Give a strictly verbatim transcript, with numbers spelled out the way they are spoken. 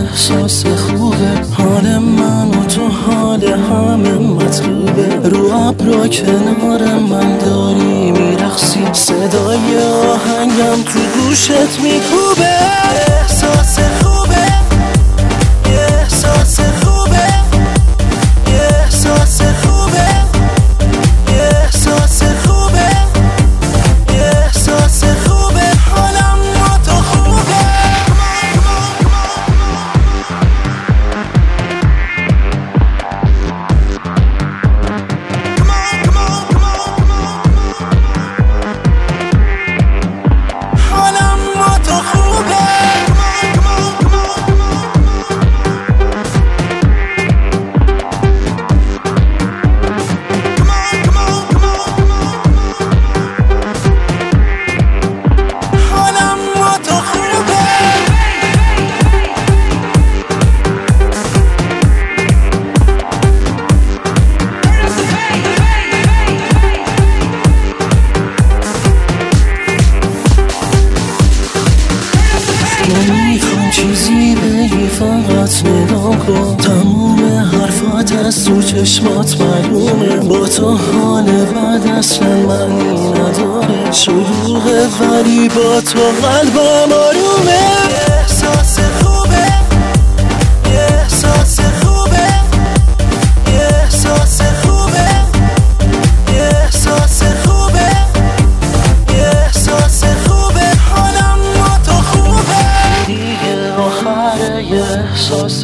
احساس خوبه، حال من و تو حال همه مطلوبه. رو ابرا کنار من داری میرقصی، صدای آهنگم تو گوشت میکوبه. احساس خوبه، احساس خوبه، احساس خوبه، احساس خوبه، احساس خوبه، حالم با تو خوبه. حالم با تو خوبه. نمیخوام چیزی بگی، فقط نگاه کن. تموم حرفات از تو چشمات معلومه، با تو حال بعد اصلا معنی نداره. شلوغه ولی با تو قلبم آرومه. احساس خوبه، احساس خوبه، احساس خوبه، احساس خوبه، احساس خوبه، حالم با تو خوبه. دیگه آخره یه احساس